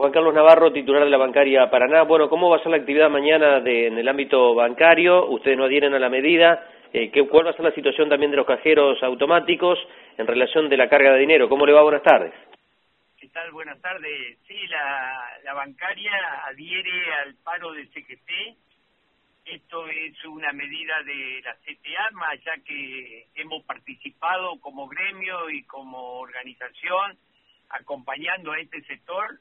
Juan Carlos Navarro, titular de la Bancaria Paraná. Bueno, ¿cómo va a ser la actividad mañana en el ámbito bancario? Ustedes no adhieren a la medida. ¿Cuál va a ser la situación también de los cajeros automáticos en relación de la carga de dinero? ¿Cómo le va? Buenas tardes. ¿Qué tal? Buenas tardes. Sí, la bancaria adhiere al paro del CGT. Esto es una medida de la CTA, más allá que hemos participado como gremio y como organización acompañando a este sector,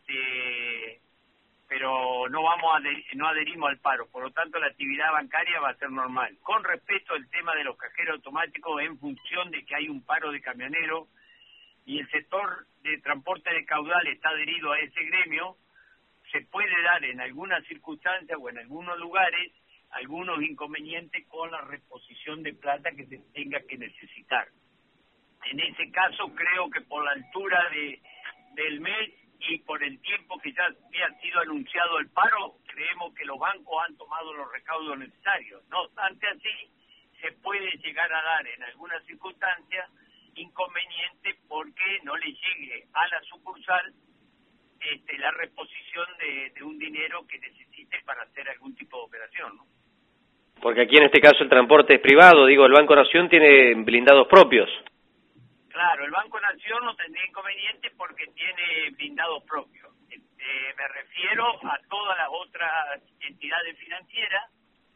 pero no adherimos al paro. Por lo tanto, la actividad bancaria va a ser normal. Con respecto al tema de los cajeros automáticos, en función de que hay un paro de camioneros y el sector de transporte de caudal está adherido a ese gremio, se puede dar en algunas circunstancias o en algunos lugares algunos inconvenientes con la reposición de plata que se tenga que necesitar. En ese caso, creo que por la altura del mes y por el tiempo que ya había sido anunciado el paro, creemos que los bancos han tomado los recaudos necesarios. No obstante así, se puede llegar a dar en algunas circunstancias inconveniente porque no le llegue a la sucursal la reposición de un dinero que necesite para hacer algún tipo de operación, ¿no? Porque aquí en este caso el transporte es privado, el Banco Nación tiene blindados propios. Claro, el Banco Nación no tendría inconveniente porque tiene blindados propios. Me refiero a todas las otras entidades financieras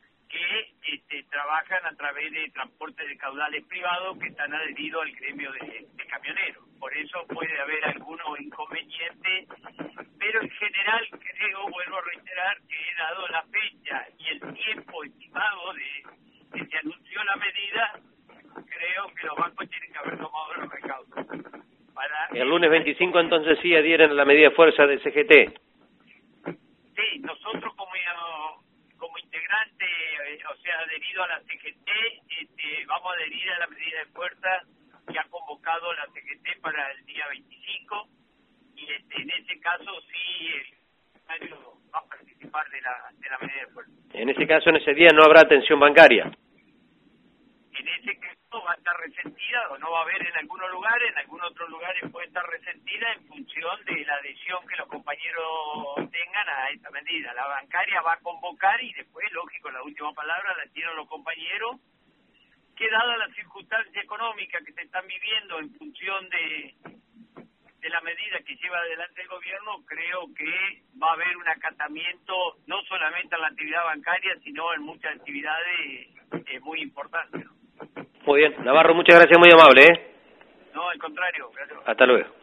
que trabajan a través de transporte de caudales privados que están adheridos al gremio de camioneros. Por eso puede haber algunos inconvenientes, pero en general vuelvo a reiterar que dado la fecha y el tiempo estimado de que se anunció la medida, creo que los bancos tienen que haber tomado los recaudos. El lunes 25 entonces sí adhieren a la medida de fuerza del CGT. Sí, nosotros como integrante, o sea, adherido a la CGT, vamos a adherir a la medida de fuerza que ha convocado la CGT para el día 25, y en ese caso sí el funcionario va a participar de la medida de fuerza. En ese caso, en ese día no habrá atención bancaria. En ese caso va a estar resentida, o no va a haber en algunos lugares, en algunos otros lugares puede estar resentida en función de la adhesión que los compañeros tengan a esta medida. La bancaria va a convocar y después, lógico, la última palabra la tienen los compañeros, que dada la circunstancia económica que se están viviendo en función de la medida que lleva adelante el gobierno, creo que va a haber un acatamiento no solamente en la actividad bancaria, sino en muchas actividades muy importantes, ¿no? Muy bien, Navarro, muchas gracias, muy amable, No, al contrario, gracias. Hasta luego.